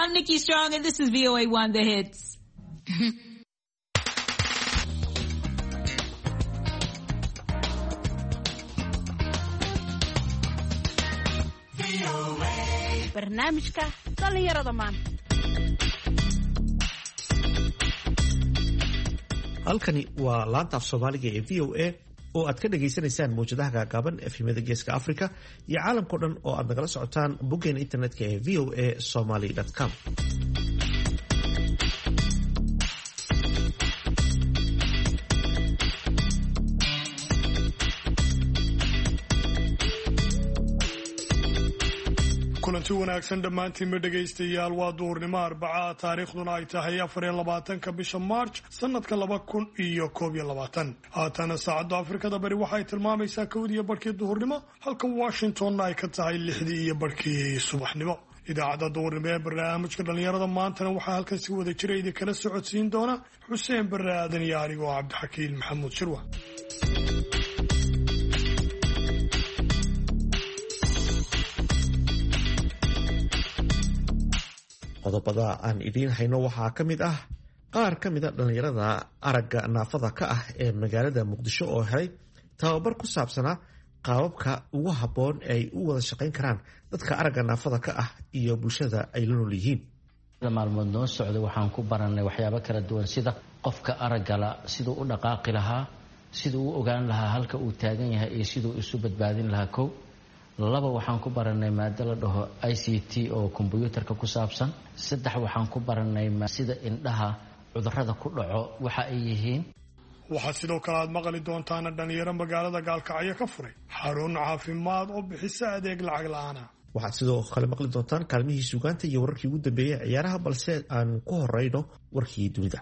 I'm Nikki Strong, and this is VOA1 The Hits. barnaamijka dhalinyarada maanta. halkani waa laanta af soomaaliga ee VOA oo aad ka dhageysanaysaan mawjadaha gaagaaban efhimada geeska Afrika iyo caalamkao dhan oo aad nagala socotaan boggeena internetka ee voasomali.com. kulanti wanaagsan dhammaantiinba dhegaystayaal waa duhurnimo Arbaca taariikhduna ay tahay 24 bisha March sanadka 2021 haatana saacadda Afrikada bari waxay tilmaamaysaa 1:00 duhurnimo halka Washington ay ka tahay 6:00 subaxnimo. idaacadda duhurnimo ee barnaamijka dhalinyarada maantana waxaa halkan si wada jira idin kala socodsiin doona Xuseen Barre Aadan iyo anigoo Cabdixakiin Maxamuud Shirwa. qodobada aan idiin hayno waxaa ka mid ah qaar ka mid a dhalinyarada aragga naafada ka ah ee magaalada Muqdisho oo helay tababar ku saabsanaa qaababka ugu habboon ay u wada shaqayn karaan dadka aragga naafada ka ah iyo bulshada ay la nool yihiin. maalmood noo socday waxaan ku baranay waxyaabo kala duwan sida qofka aragga la sidoo u dhaqaaqi lahaa, sidoo u ogaan lahaa halka uu taagan yahay iyo sidoo isu badbaadin lahaa. kow laba waxaan ku baranay maado la dhaho ICT oo kombiyuutarka ku saabsan. saddex waxaan ku baranay sida indhaha cudurrada ku dhaco waxa ay yihiin. waxaa sidoo kale aad maqli doontaan dhalinyaro magaalada Gaalkacyo ka furay xarun caafimaad oo bixisa adeeg lacag la'aan ah. waxaad sidoo kale maqli doontaan kaalmihii suugaanta iyo wararkii ugu dambeeyay ciyaaraha, balse aan ku horeyno warkii dunida.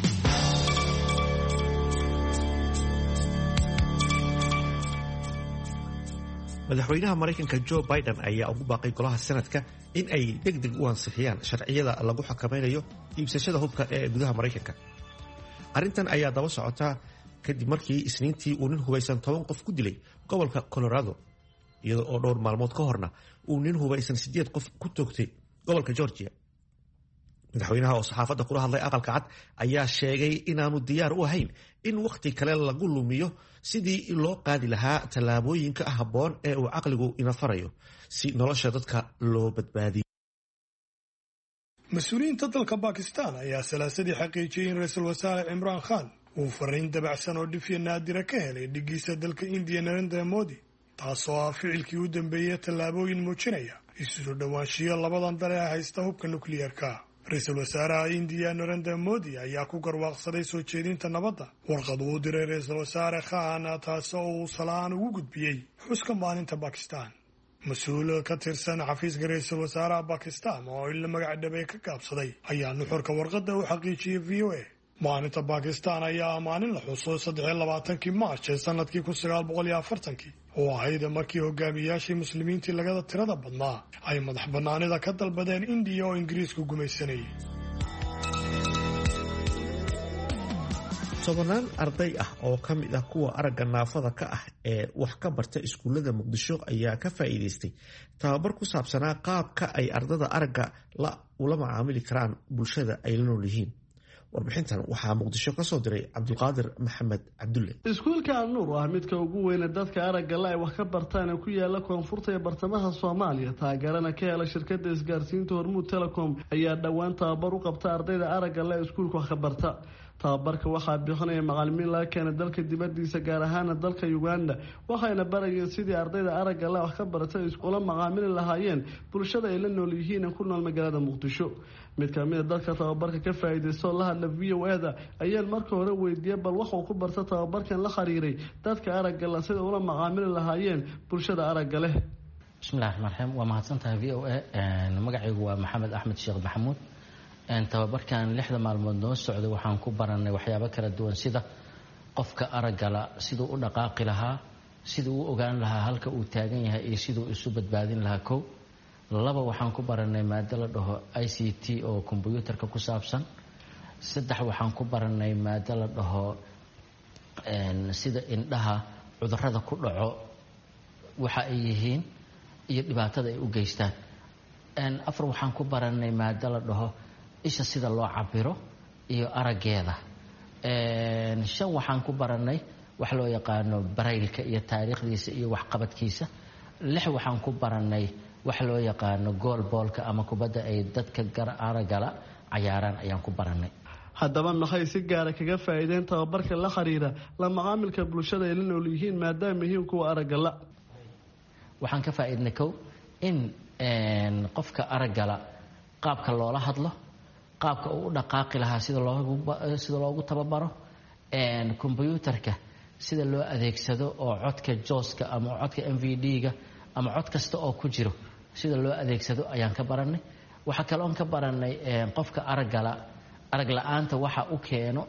madaxweynaha Mareykanka Joe Biden ayaa ugu baaqay golaha Senatka in ay degdeg u ansixiyaan sharciyada lagu xakameynayo iibsashada hubka ee gudaha Mareykanka. arrintan ayaa daba socota kadib markii Isniintii uu nin hubeysan 10 qof ku dilay gobolka Colorado, iyadoo oo dhowr maalmood ka horna uu nin hubeysan 8 qof ku toogtay gobolka Georgia. madaxweynaha oo saxaafadda kula hadlay aqalka cad ayaa sheegay inaanu diyaar u ahayn in waqti kale lagu lumiyo sidii loo qaadi lahaa tallaabooyinka habboon ee uu caqligu ina farayo si nolosha dadka loo badbaadiyo. mas-uuliyiinta dalka Pakistan ayaa salaasadii xaqiijiyay in ra'iisul wasaare Imran Khan uu fariin dabacsan oo dhif iyo naadira ka helay dhigiisa dalka India Narendra Modi, taasoo ah ficilkii u dambeeyay tallaabooyin muujinaya isu dhawaanshiyo labadan dal ee haysta hubka nukliyeerka. ra'iisul wasaaraha India Narendra Modi ayaa ku garwaaqsaday soo jeedinta nabadda warqad uu diray ra'iisul wasaare Khan taasoo uu salaan ugu gudbiyay xuska maalinta Pakistan. mas-uul ka tirsan xafiiska ra'iisul wasaaraha Pakistan oo in la magac dhabay ka gaabsaday ayaa nuxurka warqadda u xaqiijiyay VOA. maalinta Pakistan ayaa maalin la xuso 23 March sanadkii 1940 oo ahayd markii hogaamiyaashii muslimiintii lagada tirada badnaa ay madax bannaanida ka dalbadeen India oo Ingiriisku gumaysanayay. tobanaan arday ah oo ka mid ah kuwa aragga naafada ka ah ee wax ka barta iskuullada Muqdisho ayaa ka faa'iideystay tababar ku saabsanaa qaabka ay ardada aragga ula macaamili karaan bulshada ay la nool yihiin. warbixintan waxaa Muqdisho ka soo diray Cabdulqaadir Maxamed Cabdulle. iskuulka Al-Nuur ah midka ugu weyn ee dadka aragga la ay wax ka bartaan ee ku yaala koonfurta ee bartamaha Soomaaliya, taageerana ka hela shirkadda isgaarsiinta Hormuud Telecom, ayaa dhawaan tababar u qabta ardayda aragga la iskuulka wax ka barta. tababarka waxaa bixinaya macallimiin laga keenay dalka dibadiisa, gaar ahaan dalka Uganda, waxayna barayeen sidii ardayda aragga la wax ka barata iskula macaamili lahaayeen bulshada ay la nool yihiin ee ku nool magaalada Muqdisho. mid ka mid ah dadka tababarka ka faa'iideysto la hadla VOA-da ayaan marka hore weydiiyay bal waxa uu ku barta tababarkan la xiriiray dadka aragga la sida ula macaamili lahaayeen bulshada aragga leh. bismillaahir rahmaanir rahiim. waa mahadsantahay VOA. magacaygu waa Maxamed Axmed Sheekh Maxamuud. tababarkan 6 maalmood noo socday waxaan ku baranay waxyaabo kala duwan sida qofka aragga la sidoo u dhaqaaqi lahaa, sidoo u ogaan lahaa halka uu taagan yahay iyo sidoo isu badbaadin lahaa. kow laba waxaan ku baranay maado la dhaho ICT oo kombiyuutarka ku saabsan. saddex waxaan ku baranay maado la dhaho sida indhaha cudurrada ku dhaco waxa ay yihiin iyo dhibaatada ay u geystaan. afar waxaan ku baranay maado la dhaho isha sida loo cabiro iyo araggeeda. 5 waxaan ku baranay wax loo yaqaano baraylka iyo taariikhdiisa iyo waxqabadkiisa. 6 waxaan ku baranay wax loo yaqaano goalballka ama kubadda ay dadka aragala cayaaraan ayaan ku baranay. haddaba maxay si gaara kaga faa'iideen tababarka la xiriira la macaamilka bulshada ay la nool yihiin maadaama yihiin kuwa aragala? waxaan ka faa'iidnay kow in qofka aragala qaabka loola hadlo, qaabka uu u dhaqaaqi lahaa sida loogu tababaro, computerka sida loo adeegsado oo codka jooska ama codka MVD-ga ama cod kasta oo ku jiro sida loo adeegsado ayaan ka baranay. waxaa kaloon ka baranay qofka arag la-aanta waxa u keeno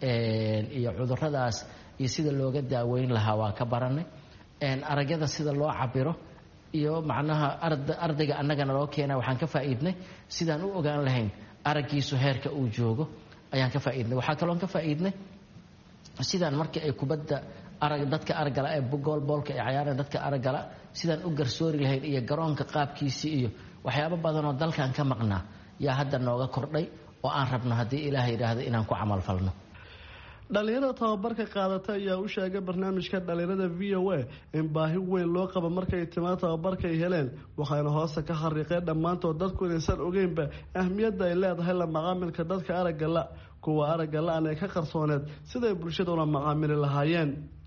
iyo cuduradaas iyo sida looga daaweyn lahaa waa ka baranay. aragyada sida loo cabiro iyo macnaha ardayga annagana loo keena waxaan ka faa'iidnay sidaan u ogaan lahayn araggiisu heerka uu joogo ayaan ka faa'iidnay. waxaa kaloon ka faa'iidnay sidaan markii ay kubadda dadka aragala ee goalballka ay cayaareen dadka aragala sidaan u garsoori lahayn iyo garoonka qaabkiisii iyo waxyaabo badan oo dalkan ka maqnaa yaa hadda nooga kordhay oo aan rabno haddii ilaahay yidhaahdo inaan ku camal falno. dhalinyarada tababarka qaadata ayaa u sheegay barnaamijka dhalinyarada VOA in baahi weyn loo qabo markay timaado tababarka ay heleen, waxayna hoosta ka xariiqeen dhammaantood dadku inaysan ogeynba ahmiyadda ay leedahay la macaamilka dadka aragala, kuwa aragala-an ee ka qarsooneed siday bulshada ula macaamili lahaayeen.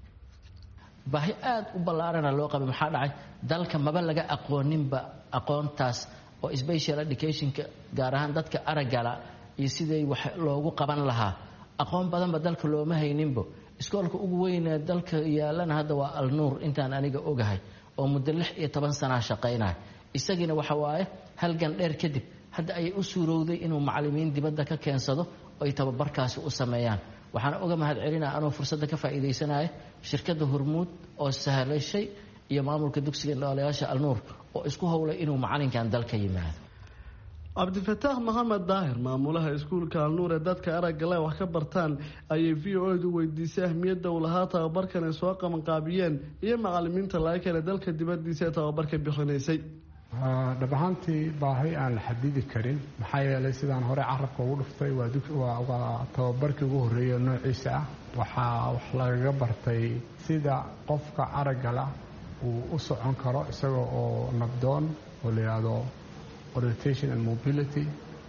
baahi aad u ballaarana loo qabay. maxaa dhacay dalka maba laga aqooninba aqoontaas oo special educationka gaar ahaan dadka aragala iyo siday wax loogu qaban lahaa aqoon badanba dalka looma hayninbo. iskoolka ugu weyn ee dalka yaalana hadda waa Al-Nuur intaan aniga ogahay oo muddo 16 sano shaqaynaya. isagiina waxa waaye halgan dheer kadib hadda ayay u suurowday inuu macallimiin dibadda ka keensado oo ay tababarkaasi u sameeyaan. waxaana uga mahadcelinaa anoo fursadda ka faa'iidaysanaya shirkadda Hormuud oo sahlashay iyo maamulka dugsiga noolayaasha Al-Nuur oo isku howlay inuu macallinkan dalka yimaado. cabdifataax maxamed daahir maamulaha iskuulka Al-Nuur ee dadka aragala wax ka bartaan ayay VOA-du weydiisay ahmiyadda uu lahaa tababarkan ay soo qabanqaabiyeen iyo macallimiinta laga keenay dalka dibaddiisa ee tababarka bixinaysay. dhab ahaantii baahi aan la xadidi karin maxaa yeelay sidaan hore carabka ugu dhuftay waa tababarkii ugu horreeyay noociisa ah. waxaa wax lagaga bartay sida qofka aragala uu u socon karo isaga oo nabdoon oo la yidhaahdo orientation and mobility,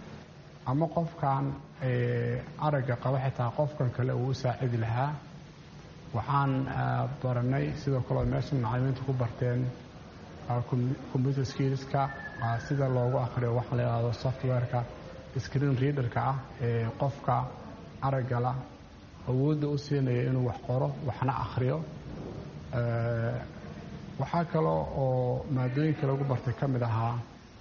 ama qofkan aragga qaba xitaa qofkan kale uu u saacidi lahaa. waxaan baranay sidoo kale meesha macallimiintu ku barteen computer skillska, sida loogu akhriyo waxa la yidhaahdo softwareka screen readerka ah ee qofka araggala awoodda u siinaya inuu wax qoro waxna akhriyo. waxaa kaloo oo maadooyinka lagu bartay ka mid ahaa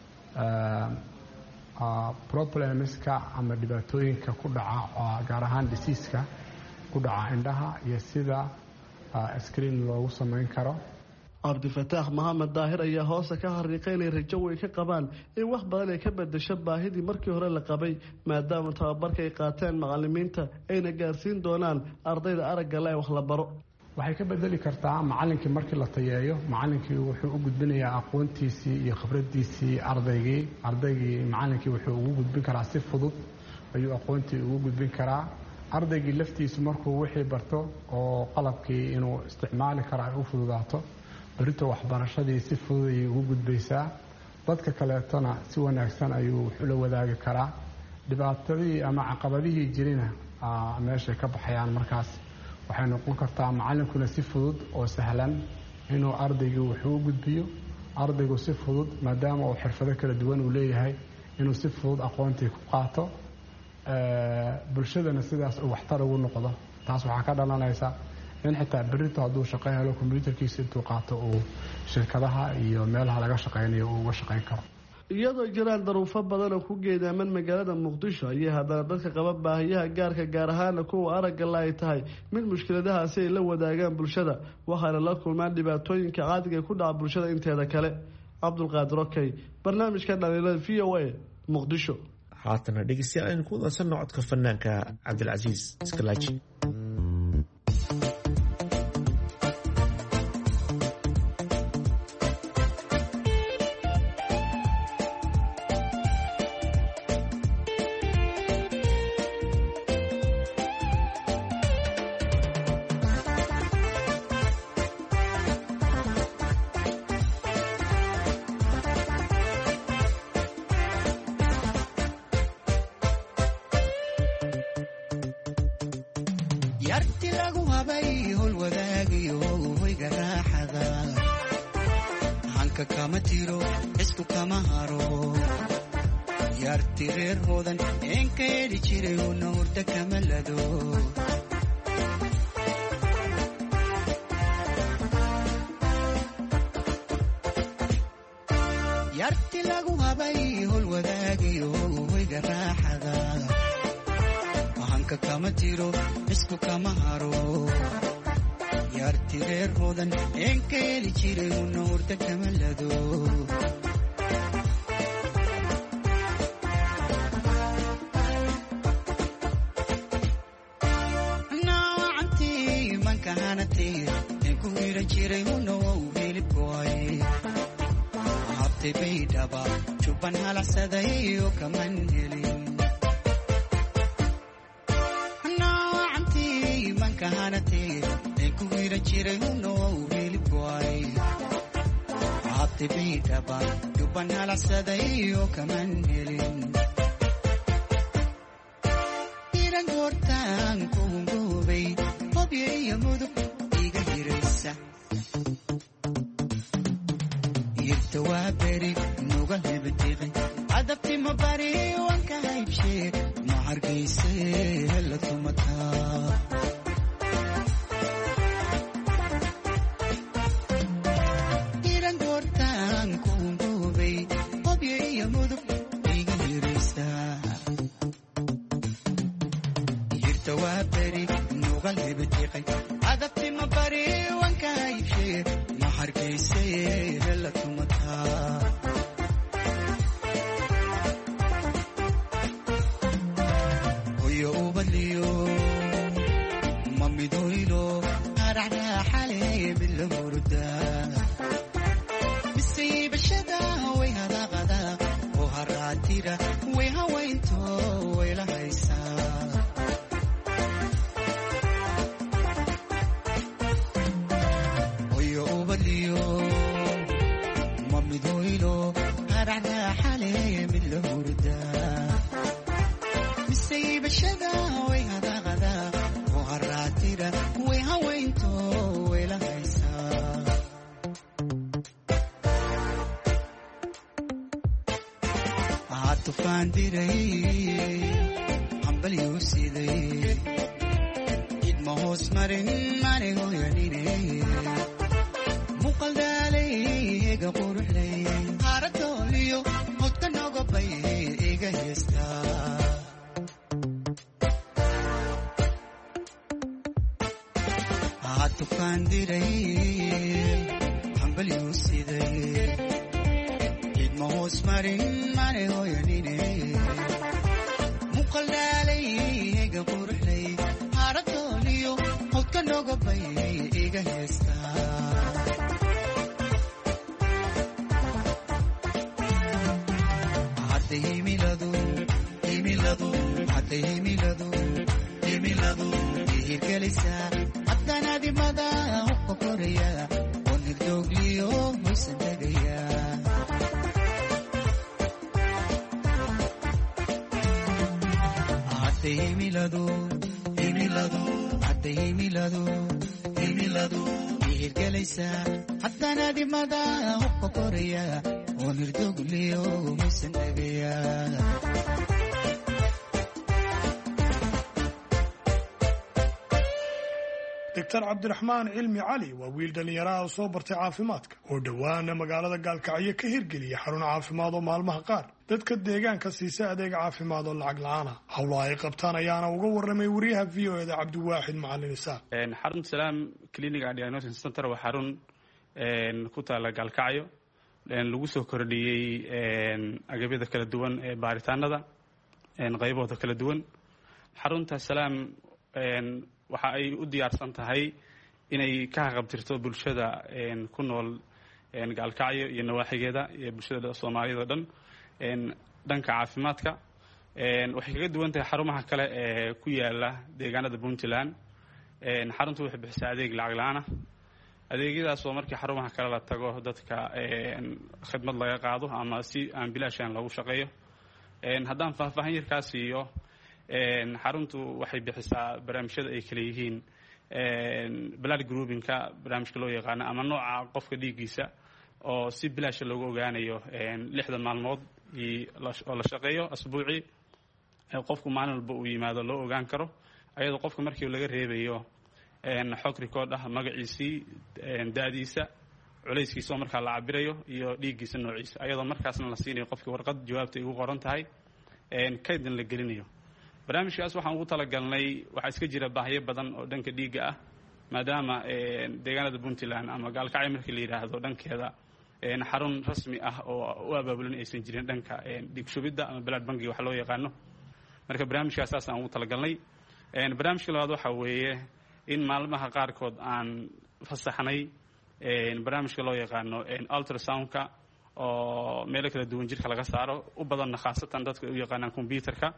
problemska ama dhibaatooyinka ku dhaca gaar ahaan diseaska ku dhaca indhaha iyo sida screen loogu samayn karo. cabdifataax maxamed daahir ayaa hoosta ka xariiqay inay rajo way ka qabaan in wax badan ay ka bedesho baahidii markii hore la qabay maadaama tababarka ay qaateen macallimiinta ayna gaarsiin doonaan ardayda araggala ee wax la baro. waxay ka bedeli kartaa macallinkii markii la tayeeyo macallinkii wuxuu u gudbinayaa aqoontiisii iyo khibraddiisii ardaygii macallinkii wuxuu ugu gudbin karaa si fudud ayuu aqoontii ugu gudbin karaa. ardaygii laftiisu markuu wixii barto oo qalabkii inuu isticmaali karo ay u fududaato berito waxbarashadii si fudud ayay ugu gudbaysaa. dadka kaleetona si wanaagsan ayuu wax ula wadaagi karaa. dhibaatadii ama caqabadihii jirina meeshay ka baxayaan. markaas waxay noqon kartaa macallinkuna si fudud oo sahlan inuu ardaygii wuxuu u gudbiyo. ardaygu si fudud maadaama uu xirfado kala duwan uu leeyahay inuu si fudud aqoontii ku qaato. bulshadana sidaas uu waxtar ugu noqdo. taas waxaa ka dhalanaysa in xitaa berito hadduu shaqo helo kombyuutarkiisa intuu qaato uu shirkadaha iyo meelaha laga shaqaynayo uu uga shaqayn karo. iyadoo jiraan daruufo badan oo ku geedaaman magaalada muqdisho ayay haddana dadka qaba baahiyaha gaarka gaar ahaana kuwa araggala ay tahay mid mushkiladahaasi ay la wadaagaan bulshada waxaana la kulmaan dhibaatooyinka caadiga ku dhaca bulshada inteeda kale. cabdulqaadir okey, barnaamijka dhalinyarada VOA muqdisho. haatana dhegeystayaal aynu ku dansanno codka fanaanka cabdilcasiis iskalaaji. yarti lagu habay hol wadaagiyo hoyga raaxada hanka kama tiro isku kama haro yarti reer hoodan een ka yeedhi jiray una hurda kama lado yarti lagu habay hol wadaagiyo hoyga raaxada hanka kama tiro isku kama haro yarti reer hoodan een ka yeedhi jiray una hurda kama lado ku hira jiray una wow hilibkooy habtay baydhaba jubban halacsaday oo kaman helin noocantii manka hanatay ku hira jiray una wow hilibkooy habtay baydhaba jubban halacsaday oo kaman helin iran goortaan ku hungoobay hobyo iyo mudug irta waa beri nuga hebadiqay adabti ma bari wanka haybshee ma hargayse hela tumataa iran goortaan ku hungoobay hobyo iyo mudug iga hiraysaa irta waa beri nuga hebadiqay adabti ma bari wanka haybshee ma hargayse hela tumataa hoyo ubadliyo ma midoylo haracraaxale mid la hurdaa bisiibashada way hadaqada oo haraatira way hawaynto way la haysaa mamidoylo haracraaxale mid la hurdaa misaybashada way hadaqada oo haraatira way hawaynto way la haysaa tufaan diray hambalyuu siday idma hoos marin manigoyanine muqaldaalay ega quruxlay haradooliyo hodka nogobay iga heestaa tufaan diray hambalyuu siday idma hoos marin manigoyanine muqaldaalay ega quruxlay haradooliyo hodka nogobay iga heestaa himiladu ihirgelisa haddanaadimada hubka koraya oo nirdogliyo hoysan tegaya himiladu ihirgelaysa haddanaadimada hubka koraya oo nirdogliyo hoysan tegaya doctor cabdiraxmaan cilmi cali waa wiil dhallinyaraha oo soo bartay caafimaadka oo dhowaana magaalada gaalkacyo ka hirgeliya xarun caafimaad oo maalmaha qaar dadka deegaanka siisa adeeg caafimaad oo lacag la-aan ah howlaha ay qabtaan ayaana uga warramay wariyaha v o eda cabdiwaaxid macalin isaaq xarunta salaam clinic and diagnosis center waa xarun ku taala gaalkacyo lagu soo kordhiyey agabyada kala duwan ee baaritaanada qaybahooda kala duwan xarunta salaam waxa ay u diyaarsan tahay inay ka haqabtirto bulshada ku nool gaalkacyo iyo nawaaxigeeda iyo bulshada soomaaliyada o dhan dhanka caafimaadka waxay kaga duwan tahay xarumaha kale ee ku yaala deegaanada puntland xaruntu waxay bixisaa adeeg lacag la-aan ah adeegyadaas oo markii xarumaha kale la tago dadka khidmad laga qaado ama si aan bilaashan lagu shaqeeyo haddaan faahfaahin yarkaa siiyo xaruntu waxay bixisaa barnaamijyada ay kala yihiin blood groupingka barnaamijka loo yaqaano ama nooca qofka dhiiggiisa oo si bilaasha loogu ogaanayo 60 maalmood oo la shaqeeyo asbuucii qofku maalin walba uu yimaado loo ogaan karo ayadoo qofka markii laga reebayo xog record ah magaciisii daadiisa culayskiisa oo markaa la cabirayo iyo dhiiggiisa noociisa ayadoo markaasna la siinayo qofkii warqad jawaabta ay ugu qoran tahay kaydin la gelinayo barnaamijkaas waxaan ugu talagalnay waxaa iska jira baahiyo badan oo dhanka dhiigga ah maadaama deegaanada puntland ama gaalkacyo markii la yidhaahdo dhankeeda xarun rasmi ah oo u abaabulan aysan jirin dhanka dhiig shubidda ama blood bankiga wax loo yaqaano marka barnaamijkaas saasaan ugu talagalnay barnaamijka labaad waxaa weeye in maalmaha qaarkood aan fasaxnay barnaamijka loo yaqaano ultrasoundka oo meelo kala duwan jirka laga saaro u badanna khaasatan dadku ay u yaqaanaan computerka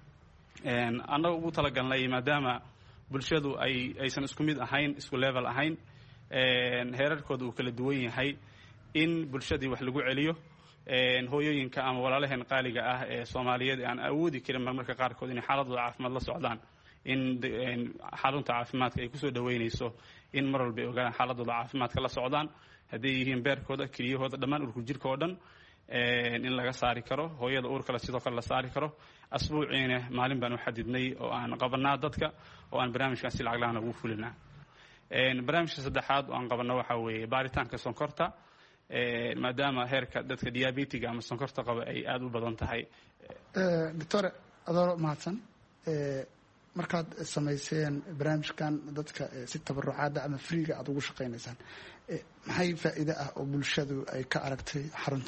annaga ugu talagalnay maadaama bulshadu aysan isku mid ahayn isku level ahayn heerarkooda uu kala duwan yahay in bulshadii wax lagu celiyo hooyooyinka ama walaalaheen qaaliga ah ee soomaaliyeed aan awoodi karin marmarka qaarkood inay xaaladooda caafimaad la socdaan in xarunta caafimaadka ay kusoo dhaweynayso in mar walba ay ogaadaan xaaladooda caafimaadka la socdaan hadday yihiin beerkooda keliyahooda dhammaan urku jirka oo dhan in laga saari karo hooyada uurkale sidoo kale la saari karo asbuuciina maalin baan u xadidnay oo aan qabanaa dadka oo aan barnaamijkan si lacag lahaan ugu fulinaa barnaamijka saddexaad oo aan qabanno waxaa weeye baaritaanka sonkorta maadaama heerka dadka diabetiga ama sonkorta qaba ay aada u badan tahay doctor adoo mahadsan markaad samayseen barnaamijkan dadka si tabarucaada ama freega aada ugu shaqaynaysaan maxay faa'iido ah oo bulshadu ay ka aragtay xarunta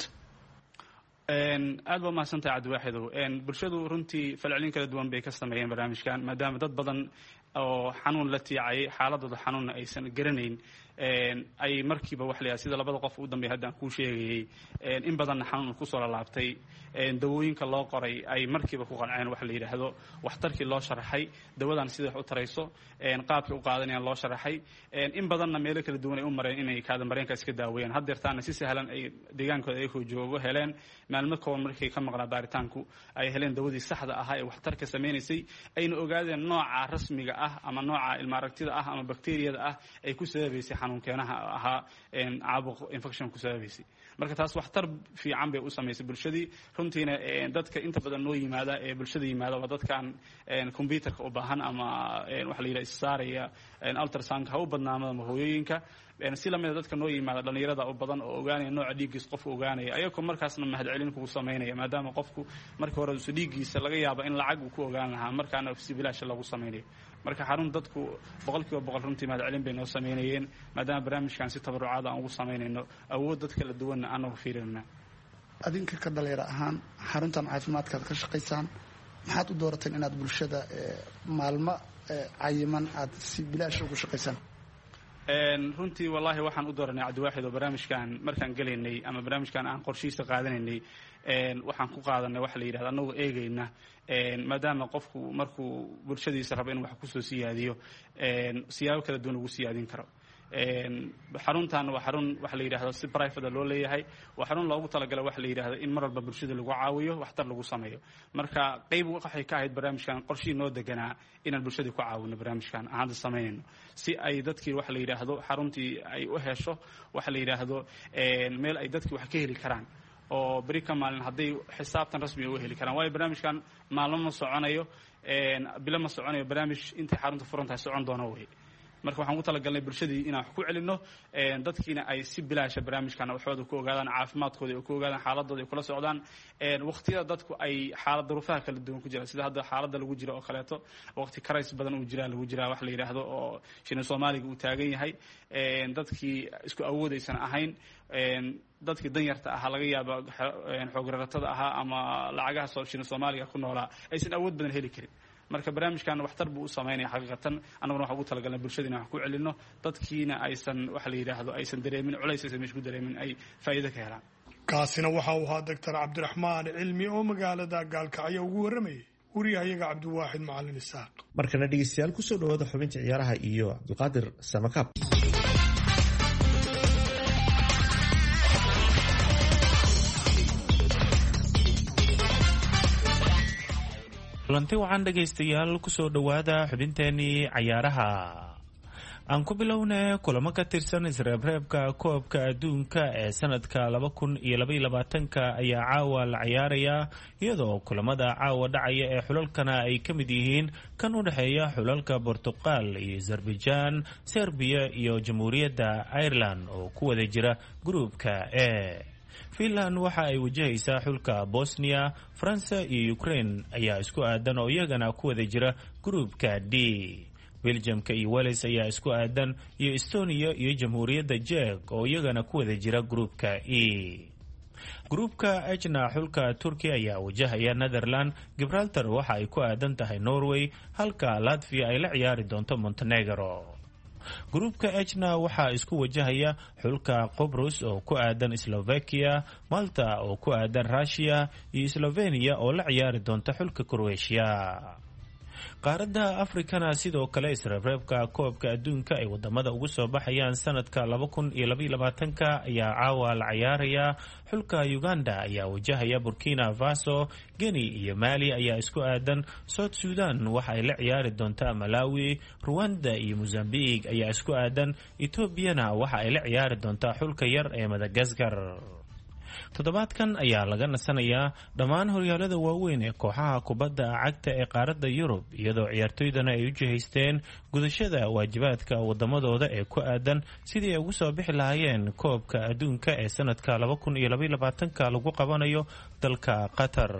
aad baa mahadsantahay cabdiwaaxidow bulshadu runtii falcelin kala duwan bay ka sameeyeen barnaamijkan maadaama dad badan oo xanuun la tiicayay xaaladooda xanuunna aysan garanayn ay markiiba wax la sida labada qof u dambeeyay hadda aan kuu sheegayay in badanna xanuun kusoo lalaabtay dawooyinka loo qoray ay markiiba ku qanceen wax la yidhaahdo waxtarkii loo sharaxay dawadan sida wax u tarayso qaabka u qaadanayaan loo sharaxay in badanna meelo kala duwan ay u mareen inay kaada mareenka iska daaweeyaan haddeertaana si sahlan ay deegaankooda ayagoo joogo heleen maalmo kooban markay ka maqnaa baaritaanku ay heleen dawadii saxda ahaa ee waxtarka samaynaysay ayna ogaadeen nooca rasmiga ah ama nooca ilma aragtida ah ama bakteeriyada ah ay ku sababaysay xanuunkeenaha ahaa caabuq infection ku sababaysay marka taas waxtar fiican bay u samaysay bulshadii runtiina dadka inta badan noo yimaada ee bulshada yimaada waa dadkan computerka u baahan ama waxa la yidhaha issaaraya ultrasoundka ha u badnaamada ama hooyooyinka si lamida dadka noo yimaada dhallinyarada u badan oo ogaanaya nooca dhiiggiisa qofku ogaanaya ayagoo markaasna mahadcelin kugu samaynaya maadaama qofku markii hore usa dhiiggiisa laga yaabo in lacag uu ku ogaan lahaa markaana si bilaasha lagu samaynayo marka xarun dadku 100% runtii mahadcelin bay noo samaynayeen maadaama barnaamijkan si tabarucaada aan ugu samaynayno awood dad kala duwanna aanagu fiirinayna adinka ka dhalinyaro ahaan xaruntan caafimaadkaad ka shaqaysaan maxaad u doorateen inaad bulshada maalmo cayiman aad si bilaash ugu shaqaysaan runtii wallaahi waxaan u dooranay cabdiwaaxid oo barnaamijkan markaan gelaynay ama barnaamijkan aan qorshihiisa qaadanaynay waxaan ku qaadanay waxa la yidhahda annagoo eegayna maadaama qofku markuu bulshadiisa rabo in wax kusoo siyaadiyo siyaabo kala duwan ugu siyaadin karo xaruntan waa xarun waxa la yidhahdo si private loo leeyahay waa xarun loogu talagalay waxa la yidhahdo in mar walba bulshada lagu caawiyo waxtar lagu sameeyo marka qayb waxay ka ahayd barnaamijkan qorshihii noo deganaa inaan bulshadii ku caawino barnaamijkan aan hadda samaynayno si ay dadkii waxa la yidhaahdo xaruntii ay u hesho waxa la yidhaahdo meel ay dadkii wax ka heli karaan oo beri ka maalin hadday xisaabtan rasmiga u heli karaan waayo barnaamijkan maalmo ma soconayo bilo ma soconayo barnaamij intay xarunta furan tahay socon doono wey marka waxaan ugu talagalnay bulshadii inaan wax ku celinno dadkiina ay si bilaasha barnaamijkan waxooda ku ogaadaan caafimaadkooda ay ku ogaadaan xaaladooda ay kula socdaan waqtiyada dadku ay xaalad duruufaha kala duwan ku jiraan sida hadda xaaladda lagu jiro oo kaleeto waqti karays badan uu jiraa lagu jiraa wax la yidhaahdo oo shilin soomaaliga uu taagan yahay dadkii isku awoodaysan ahayn dadkii danyarta ahaa laga yaaba xoograratada ahaa ama lacagaha shilin soomaaliga ku noolaa aysan awood badan heli karin marka barnaamijkan waxtar buu u samaynaya xaqiiqatan annaguna waxaan ugu talagalnay bulshada inaan wax ku celinno dadkiina aysan waxa la yidhaahdo aysan dareemin culays aysan meesha ku dareemin ay faa'iido ka helaan kaasina waxa uu ahaa doctor cabdiraxmaan cilmi oo magaalada gaalkacyo ugu warramayay wariyahayaga cabdiwaaxid macalin isaaq markana dhegeystayaal kusoo dhawaada xubinta ciyaaraha iyo cabdulqaadir samakaab kulanti waxaan dhegaystayaal kusoo dhowaada xubinteenii cayaaraha aan ku bilownay kulamo ka tirsan isreebreebka koobka adduunka ee sanadka 2022 ayaa caawa la ciyaarayaa iyadoo kulamada caawa dhacaya ee xulalkana ay ka mid yihiin kan u dhexeeya xulalka Portugal iyo Azerbaijan, Serbia iyo Jamhuuriyadda Ireland oo ku wada jira gruupka E. Finland waxa ay wajahaysaa xulka Bosnia, Faransa iyo Ukraine ayaa isku aadan oo iyagana ku wada jira gruupka D. Belgiumka iyo Wales ayaa isku aadan iyo Estonia iyo Jamhuuriyadda Czech oo iyagana ku wada jira gruupka E. Gruupka H-na xulka Turkiya ayaa wajahaya Netherland, Gibraltar waxa ay ku aadan tahay Norway, halka Latvia ay la ciyaari doonto Montenegro. Gruupka H-na waxaa isku wajahaya xulka Qobrus oo ku aadan Slovakia, Malta oo ku aadan Russia iyo Slovenia oo la ciyaari doonta xulka Croatia. qaaradda Afrikana sidoo kale isreebreebka koobka adduunka ay wadamada ugu soo baxayaan sanadka 2022 ayaa caawa la ciyaaraya. xulka Uganda ayaa wajahaya Burkina Faso, Guinea iyo Mali ayaa isku aadan. South Sudan waxa ay la ciyaari doontaa Malawi, Rwanda iyo Mozambique ayaa isku aadan. Ethiopiana waxa ay la ciyaari doontaa xulka yar ee Madagascar. toddobaadkan ayaa laga nasanayaa dhammaan horyaalada waaweyn ee kooxaha kubadda cagta ee qaaradda Yurub iyadoo ciyaartoydana ay u jihaysteen gudashada waajibaadka wadamadooda ee ku aadan sidii ay ugu soo bixi lahaayeen koobka adduunka ee sanadka 2022 lagu qabanayo dalka Qatar.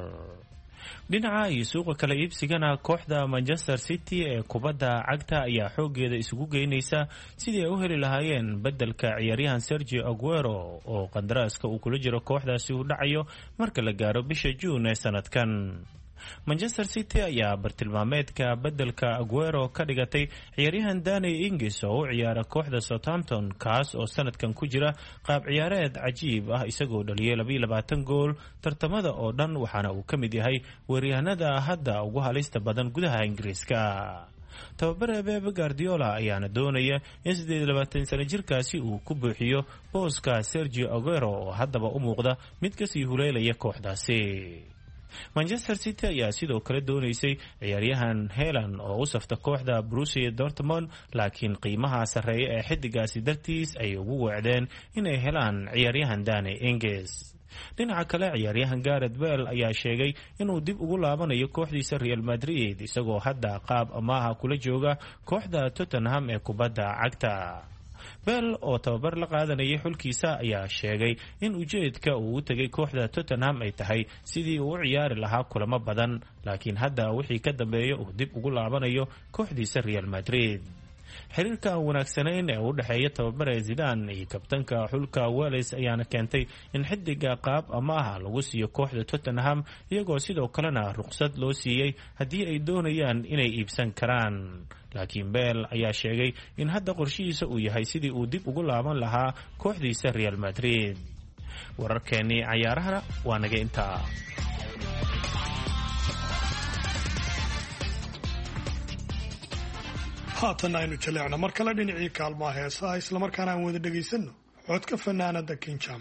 dhinaca iyo suuqa kala iibsigana kooxda Manchester City ee kubadda cagta ayaa xoogeeda isugu geynaysa sidii ay u heli lahaayeen bedelka ciyaaryahan Sergio Aguero oo qandaraaska uu kula jiro kooxdaasi u dhacayo marka la gaaro bisha Juun ee sanadkan. Manchester City ayaa bartilmaameedka bedelka Aguero ka dhigatay ciyaaryahan Danny Ings oo u ciyaara kooxda Southampton kaas oo sanadkan ku jira qaab ciyaareed cajiib ah isagoo dhaliyay 22 gool tartamada oo dhan waxaana uu ka mid yahay weeryahanada hadda ugu halista badan gudaha Ingiriiska. tababare Pep Guardiola ayaana doonaya in 28 sano jirkaasi uu ku buuxiyo booska Sergio Aguero oo haddaba u muuqda mid kasii huleelaya kooxdaasi. Manchester City ayaa sidoo kale doonaysay ciyaaryahan Haaland oo u safta kooxda Borussia Dortmund laakiin qiimaha sareeya ee xidigaasi dartiis ay ugu weecdeen inay helaan ciyaaryahan Danny Ings. dhinaca kale ciyaaryahan Gareth Bale ayaa sheegay inuu dib ugu laabanayo kooxdiisa Real Madrid isagoo hadda qaab amaaha kula jooga kooxda Tottenham ee kubadda cagta. Bale oo tababar la qaadanayay xulkiisa ayaa sheegay in ujeedka uu u tagay kooxda Tottenham ay tahay sidii uu u ciyaari lahaa kulamo badan laakiin hadda wixii ka dambeeya uu dib ugu laabanayo kooxdiisa Real Madrid. xiriirka wanaagsanayn ee u dhaxeeya tababare Zidane iyo kabtanka xulka Wales ayaana keentay in xidiga qaab amaaha lagu siiyo kooxda Tottenham iyagoo sidoo kalena ruqsad loo siiyay haddii ay doonayaan inay iibsan karaan. laakiin Bale ayaa sheegay in hadda qorshihiisa uu yahay sidii uu dib ugu laaban lahaa kooxdiisa Real Madrid. wararkeennii cayaarahana waa naga intaa. haatan aynu jaleecno mar kale dhinacii kaalmaha heesaha islamarkaana aan wada dhegaysanno codka fanaanada Kinjama.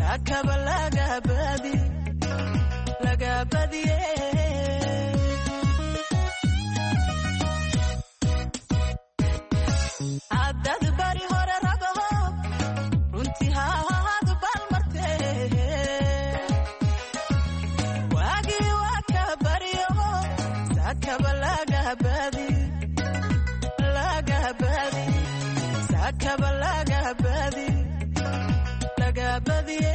saakaba laga badiye haddad bari hore rabaho runtii haad balmarte waagii waa ka baryo saakaba laga badi saakaba laga badiye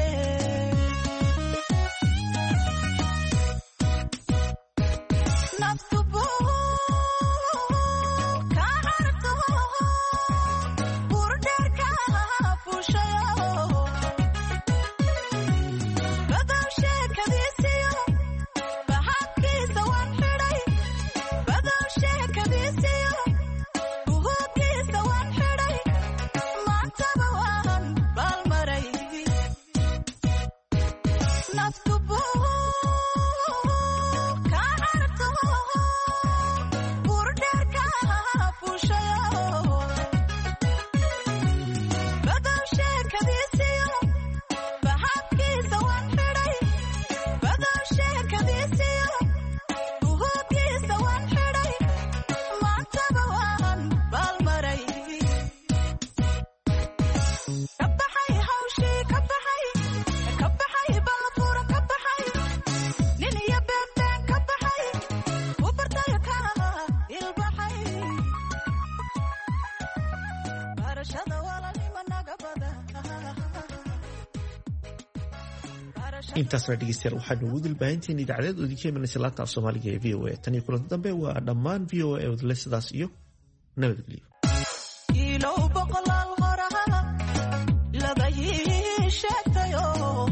intaasna dhegeystayaal waxaanu ugu dilbaahinteen idaacadeed oo idinka imanaysa laanta af soomaaliga ee v o a tan iyo kulanti dambe waa dhammaan v o a wadle sidaas iyo nabadgelyo ilow boqolaal qoraha laba ii sheegtayo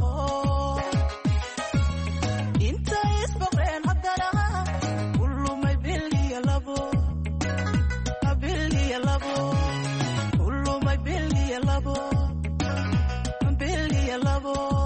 intay isboqreen haddana kulumay bil iyo labo kulumay bil iyo labo